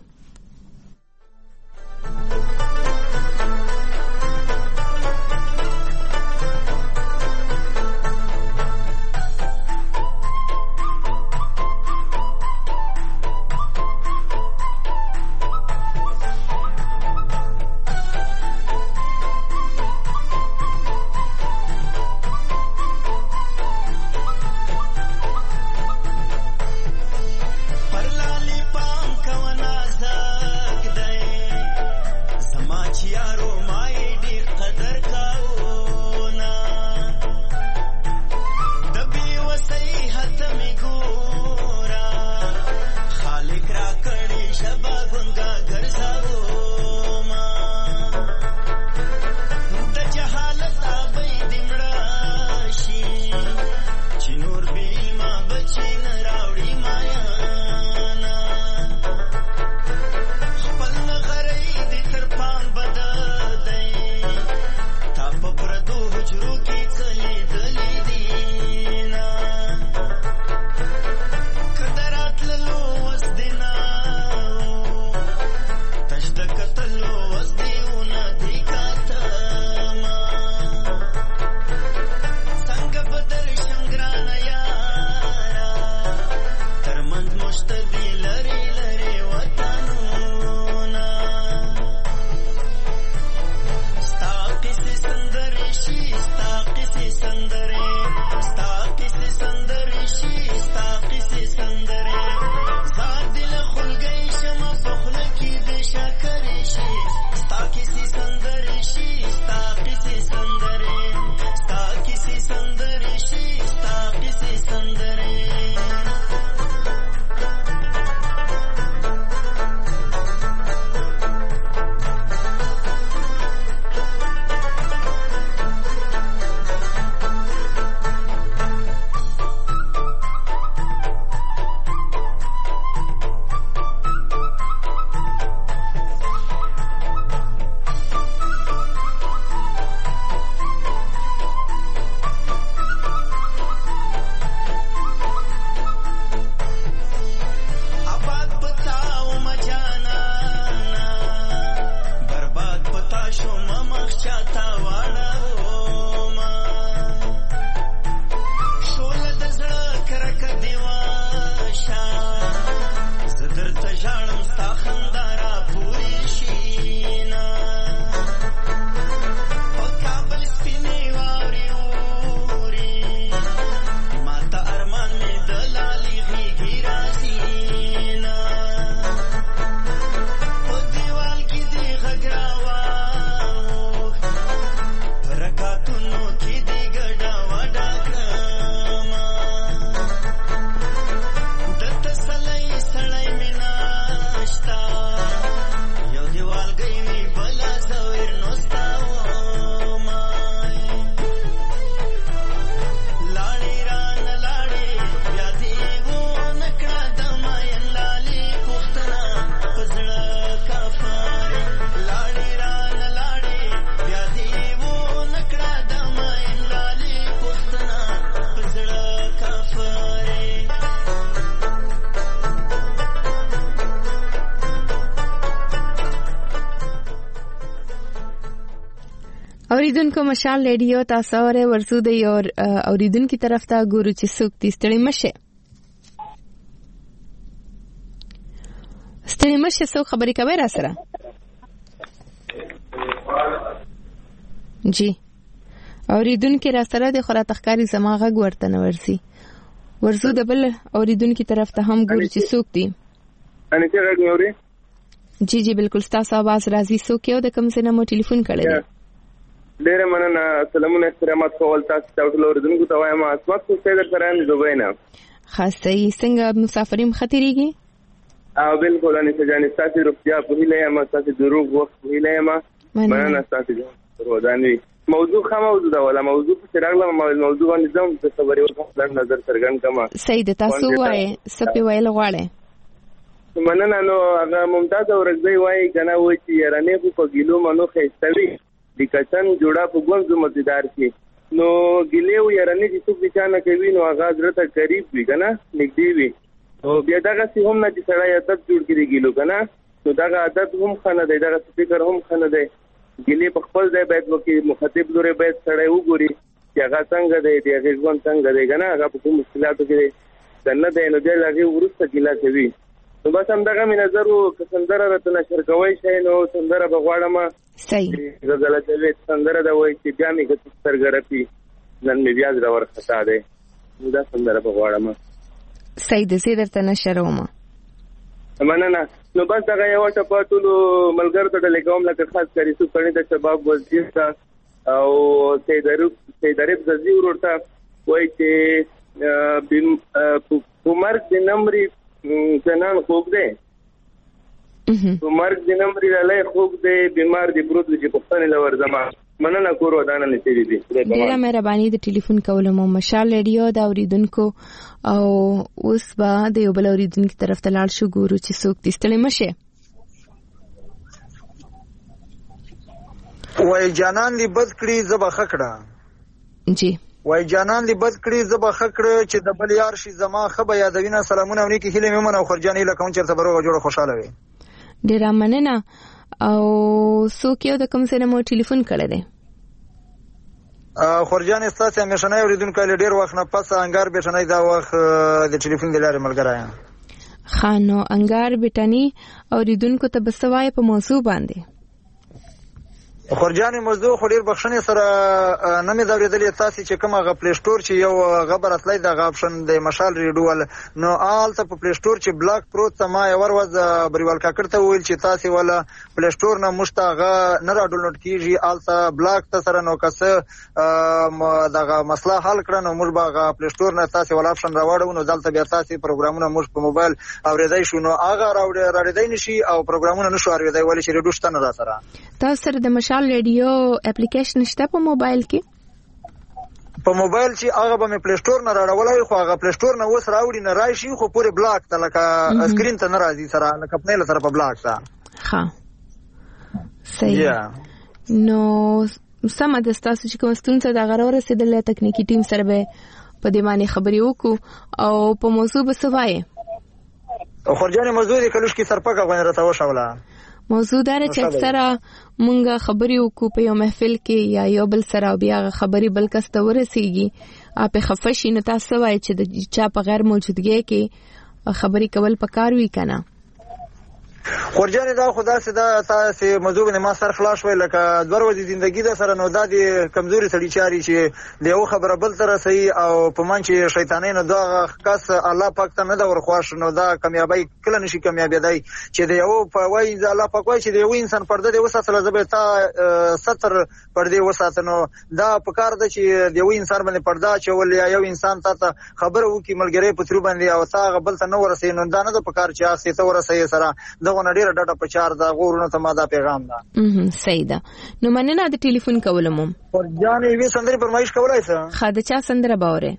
اوریدونکو مشال ریډیو تاسو اورئ ورسو د یو اوریدونکو طرف ته ګورو چې څوک دې ستړي مشه څو خبرې کوي را سره جی اوریدونکو را سره د خورا تخکاری زما غږ ورته نه ورسي ورسو د بل اوریدونکو طرف ته هم ګورو چې څوک دي ان څه غږ اوري جی بالکل تاسو आवाज راځي څوک یو د کوم څه نه مو ټلیفون کړی ډېر مننه سلامونه احترامات کول تاسو ته اوریدونکو ته وایم اسمت خو سیدر فران دوبۍ نه خاصه څنګه مسافرین خطرېږي او بالکل ان څه جانې تاسو روغتیا په هیله ما تاسو دروغ وخت په هیله ما مننه تاسو ورودانوي موضوع خامه موضوع دا ولا موضوع چې راغله موضوع باندې زم څه خبرې وکړم نظر څرګند کما سید تاسو وای سپي ویل غواړي مننه نو هغه ممتاز اورګي وای کنه و چې رانه په ګلو منو خېستوي د کچن جوړه په ګونځو مزیدار کې نو ګلیو یارنه چې څوک بچانه کوي نو هغه حضرت قریب وي کنه نږدې وي او بیا دغه سي هم نه چې سړی عادت جوړ کړي ګلو کنه نو دغه عادت هم خنه دی دغه فکر هم خنه دی ګلی په خپل ځای باید وکي مخاطب لوري باید سړی وګوري چې هغه څنګه دی دغه ژوند څنګه دی کنه هغه په کوم مشکلاتو کې څنګه دی نو دغه هغه ورسته ګلا کوي نو بس هم دغه می نظر او سندره راته نشر کوي شي نو سندره بغواړم صحیح غزله ته سندره دا وایي چې بیا می که سترګرپی نن می بیا دا ورختا ده نو دا سندره بغواړم صحیح د سیدر ته نشر ومه مننه نو بس دغه یو ټپاتو ملګر ته لیکوم لکه خاص کری سو کړي د شباب وزیر تا او سیدرب ززی ورته وایي چې عمر د نمبر جنان خوب ده مرګ د نمبر لای خوب ده بیمار دی پروت چې پښتنه لور زما مننه کور ودانه نشي دي ډیره مهرباني د ټلیفون کولو مو مشال ریډیو دا اوریدونکو او اوس با د یو بل اوریدونکو طرف ته لاړ شو ګورو چې څوک دې ستړي مشه وای جانان دی بد کړی زبا خکړه جی وای جانان دی بد کړی زبا خکړه چې د بل یار شي زما خبر یادوینه سلامونه ونی کې هله میمن او خرجانی لکه چرته بروغه جوړه خوشاله وي ډیر مننه او څوک یو د کوم څه مو ټلیفون کړی دی خرجان استاسه همیشنه اوریدونکو له ډیر وخت نه پس انګار بشنه دا وخت د ټلیفون د لارې ملګری خانو انګار بټانی اوریدونکو ته بسوای په موضوع باندې خرجان موضوع خوري بخښنې سره نه مې زوریدلې تاسو چې کومه غ پلی سٹور چې یو غبر اصلي د غاپشن د مشال ریډول نو آلته په پلی سٹور چې بلاک پروت ما یور وز بریوال کاکړ ته ویل چې تاسو ولا پلی سٹور نه مشتاغه نه را ډاونلوډ کیږي آلته بلاک ته سره نو کسه دغه مسله حل کړه نو موږ به پلی سٹور نه تاسو ول اپشن راوړو نو دلته بیا تاسو پروګرامونه موږ په موبایل اوریدای شو نو هغه راوړی نشي او پروګرامونه نشو اوریدای ولې چې ریډوشته نه را سره تاسو سره د مشال ریډیو اپلیکیشن شته په موبایل کې په موبایل چې هغه به مې پلی سٹور نه راوړلای خو هغه پلی سٹور نه وس راوړي نه راشي خو پوره بلاک ته لکه سکرین ته ناراضي سره لکه خپل سره په بلاک ته ها صحیح نو سم د تاسو چې کوم ستونزه د غره رسیدلې تکنیکی ټیم سره به په دې معنی خبرې وکړو او په موضوع به سوای خرجانې موضوع د کلوش کې سرپکه غوڼه راته وشوله موضوع دار چې اکثره مونږه خبرې وکړو په یو محفل کې یا یو بل سره بیا خبرې بل کس ته ورسیږي اپ خفشي نه تاسو وای چې د چا په غیر موجودګۍ کې خبرې کول پکار وی کنه خرجانې دا خدا سدا تاسو موضوع نه ما سر خلاص وای لکه دوه ورځې ژوندۍ ده سره نو د کمزوري سړي چاري چې دیو خبره بل تر سي او په من چې شیطانین دا کس الله پاک ته نه دا ورخواش نو دا کامیابی کله نشي کامیابی دی چې دیو په وای الله پاک وای چې دیو انسان پرده دی وساتله زبې تا 70 پرده وساتنو دا په کار ده چې دیو انسان باندې پرده چول یا یو انسان ته خبره وکي ملګری په تر باندې او تا غبل ته نو ورسې نو دا نه په کار چې اخته ته ورسې سره دغه نډیره ډاټا په چار دا غورونو ته ما دا پیغام ده صحیح ده نو مننه د ټلیفون کولم ورجانې وی سندري فرمایش کولای څه خاده چا سندره باوره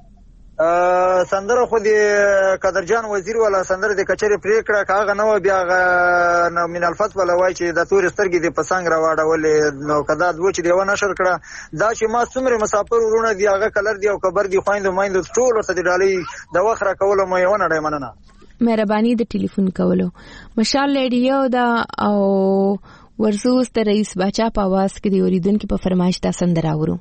سندره خو د قدرجان وزیر ولا سندره د کچری پریکړه کاغه نو بیا من الفت ولا وای چې د تور سترګې د پسنګ راوړل نو کدا دوه چې دیو نشر کړه دا چې ما څومره مسافر ورونه دی هغه کلر دی او خبر دی خويند مایند ټول ورته دی ډالي د وخره کول مې ونه ډای مننه مهرباني د ټلیفون کولو مشال ریډیو دا او ورزو د رئیس باچا په आवाज کې د اوریدونکو په فرمایش دا سندره اورو.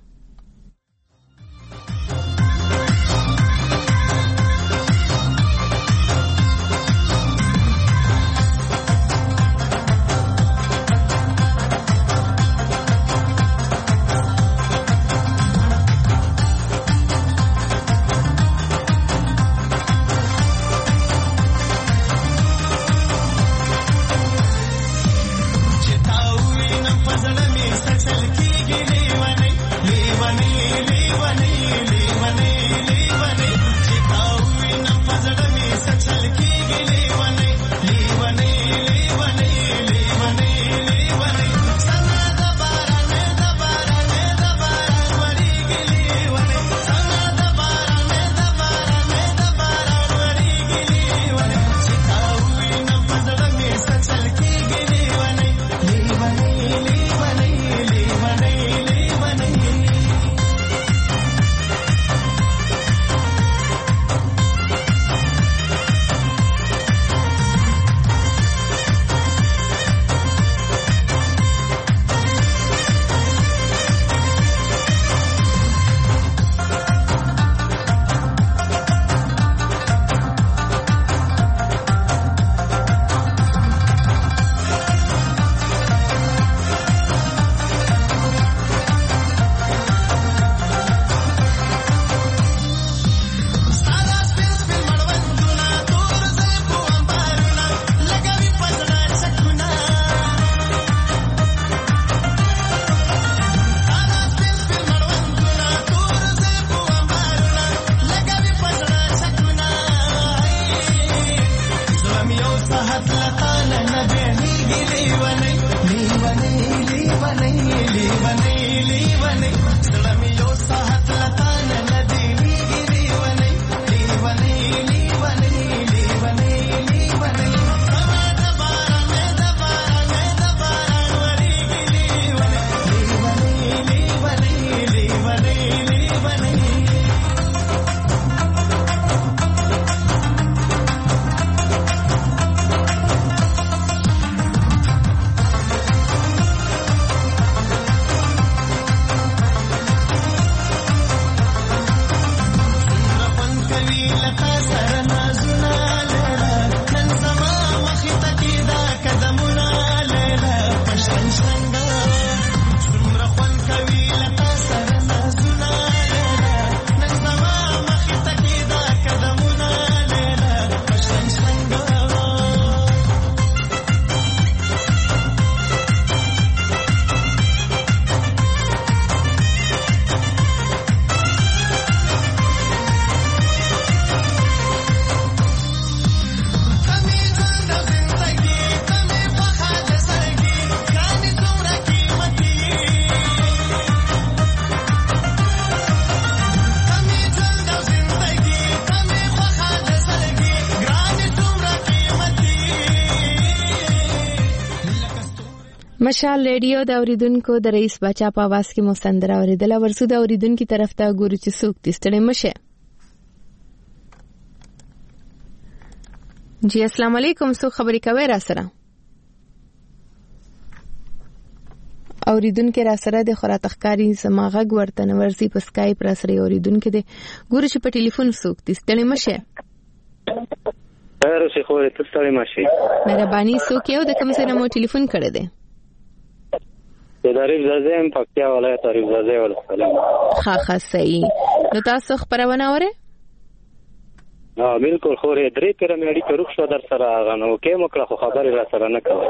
مشال ریډیو د اوریدونکو د رئیس باچا په आवाज کې مستندره اوریدل ورسو د اوریدونکو طرف ته ګورو چې څوک تستړي مشه. جی السلام علیکم، څو خبرې کوي را سره اوریدونکو را سره د خورا تخکاری سماغه ورته نورسي په سکایپ را سره اوریدونکو د ګورو چې په ټلیفون څوک تستړي مشه. هر څه خو ته تستړي مشه. مهرباني څوک یو د کوم سره مو ټلیفون کړی دی؟ تعریف زازم پکتیا ولایت تعریف زازه ولسلام. ها صحیح. نو تاسو خبرونه اورئ؟ بالکل خورې درې تر مې اړیکه روښ شو در سره غنو کې مکړه خو خبرې را سره نه کوي.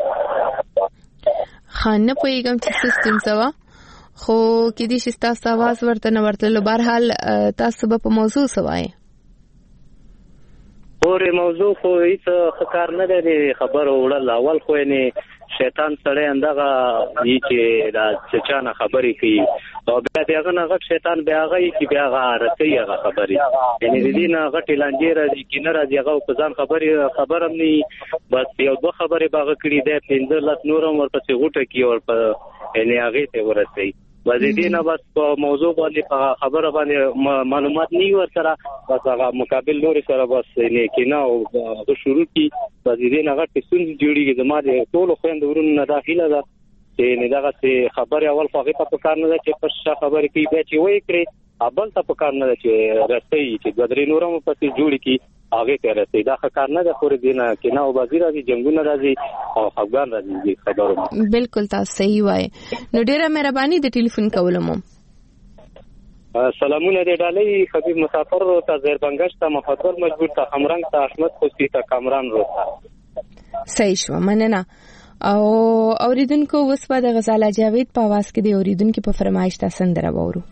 خانه پویګم چې سیستم سوا خو کې دې شستا سواز ورته نه ورتل. بهرحال تاسو په موضوع سوای اورې موضوع خو هیڅ خکار نه دی خبر وړل اول خو نه شیطان سره اندغه چې دا چانه خبرې کوي او بیا دغه نه غټ شیطان بیا غي چې بیا غارتي هغه خبرې یعنی د دې نه غټ لاندې راځي کې نه راځي هغه په ځان خبرم ني بس یو دوه خبرې باغ کړې ده 15 لک نورم ورپسې غوټه کی او په یعنی هغه ته ورسي وزیدي نه بس په موضوع باندې خبره باندې معلومات نه ورسره بس هغه مقابل نور سره بس نه کینا او شروع کی وزیدي نه غټ څنګه جوړیږي زما د ټول خويند ورونو نه داخله ده چې نه دغه خبره اول فقې په کار نه ده چې په خبره کې به چې وې کړې ابل ته په کار نه ده چې رسي چې بدري نورم په جوړی کی هغه ته رسي دا کار نه ده خور دینه کینا او وزیر راځي جنگونه راځي او افغان راځي خبرونه بالکل تاسو صحیح وای نو ډیره مهرباني د ټلیفون کولم سلامونه دې ډالۍ خبيب مسافر ته زیر بنگش ته مفضل مجبور ته امرنګ ته احمد خوشي ته کامران روته صحیح شو مننه او اوریدونکو وسپا د غزاله جاوید په आवाज کې د اوریدونکو په فرمایش ته سندره وورو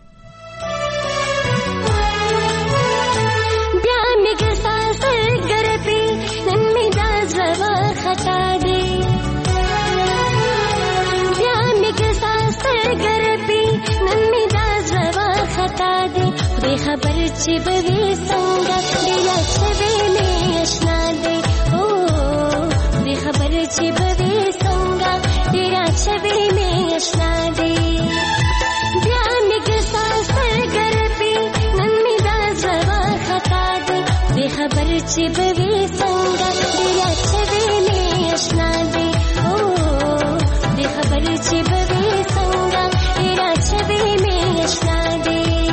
خبر چې بوي څنګه دلا شوي مې آشنا دي او دې خبر چې بوي څنګه دلا شوي مې آشنا دي بیا مې ګساس ګرپي نن مې دا زوا خطا دي دې خبر چې بوي څنګه دلا شوي مې آشنا دي او دې خبر چې بوي څنګه دلا شوي مې آشنا دي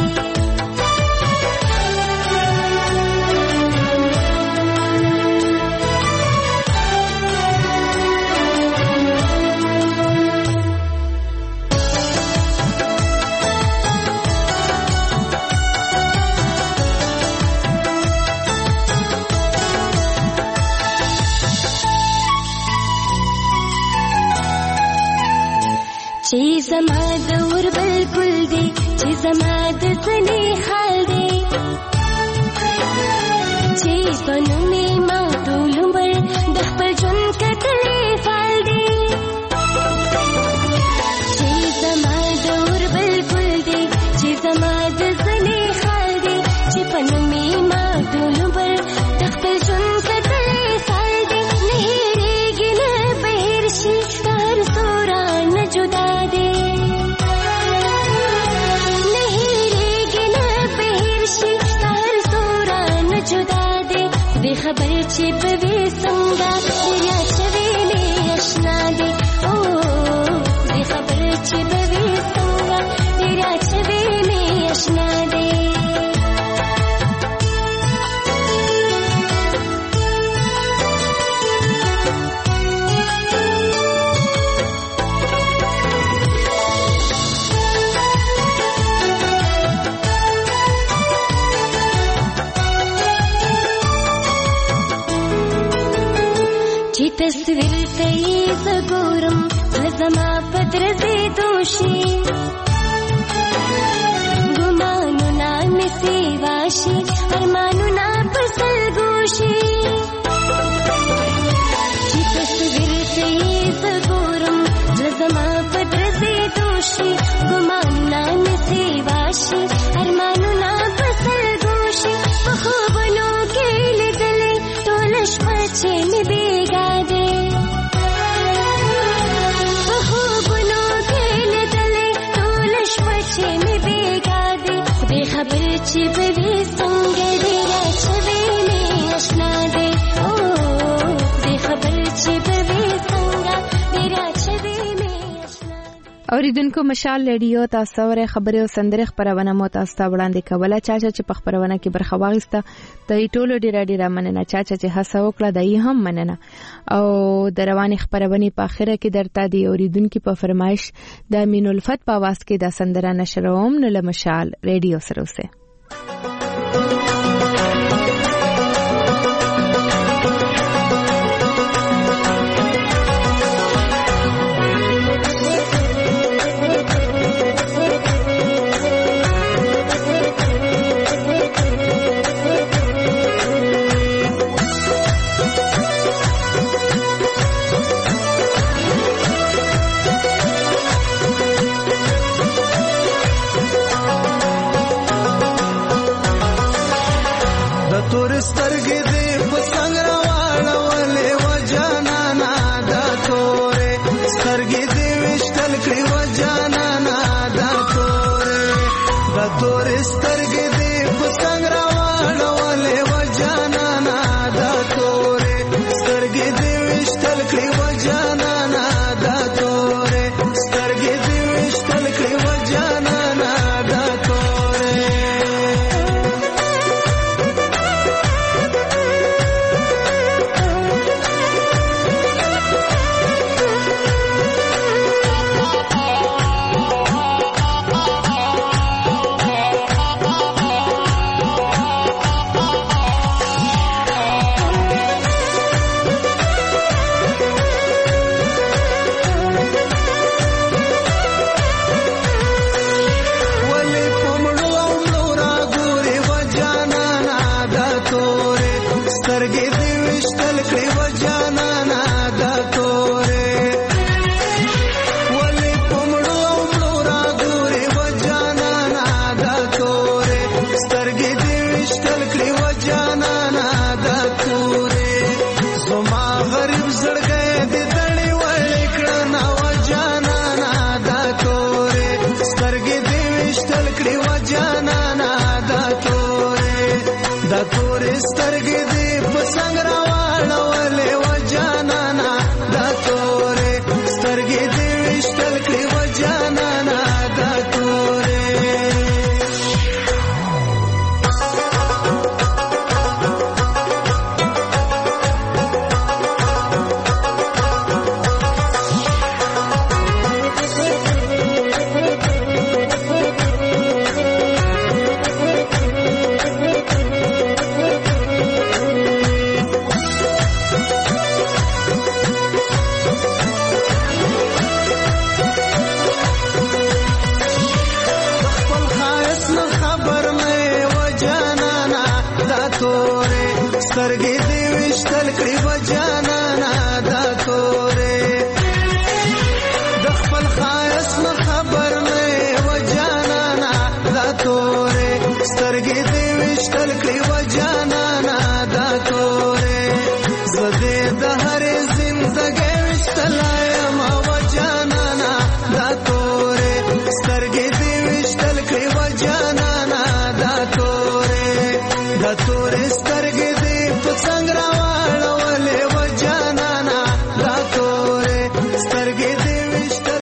چې زما د ور بلبل دی چې زما د زنی حال دی چې پنو می ما ټول عمر د خپل ژوند کتلې فال دی چې زما د ور بلبل دی چې زما د زنی حال دی چې پنو می ما ټول عمر د خپل ژوند کتلې فال دی نه هېرېږي نه بهر شي هر سورا نه جدا خبر چې بوي څنګه دریا شوي مې آشنا دي او دې خبر چې بوي څنګه دریا شوي مې آشنا دي تصویر ته یې زګورم زما پدرځې دوشي ګمانونه مې سیواشي ارمانونه پسل ګوشي چې تصویر ته یې زګورم زما پدرځې دوشي ګمانونه مې سیواشي ارمانونه پسل ګوشي په خوبونو کې لیدلې ټول شپه چې مې بیګا خبر چې بوي څنګه ډیره شوي مې آشنا دي او دې خبر چې بوي څنګه ډیره شوي مې آشنا دي اوریدونکو مشال ریډیو تاسو ورې خبرې او سندرې خبرونه مو تاسو ته وړاندې کوله چاچا چې په خبرونه کې برخه واغسته د ټولو ډیره مننه چاچا چې هڅه وکړه دای هم مننه او د رواني خبرونه په اخره کې درته دی اوریدونکو په فرمایش د امین الفت په आवाज کې د سندره نشروم نو له مشال ریډیو سره اوسه سترګې دې په څنګه راوړلې و جانانا دا تورې سترګې دې وشتل کړې و جانانا دا سترګې دې په څنګ راواړولې و جانانا دا تورې سترګې دې وشتل کړې و جانانا دا تورې سترګې دې وشتل کړې و جانانا دا تورې د خپل ښایست نه خبر نه و جانانا دا تورې سترګې دې وشتل کړې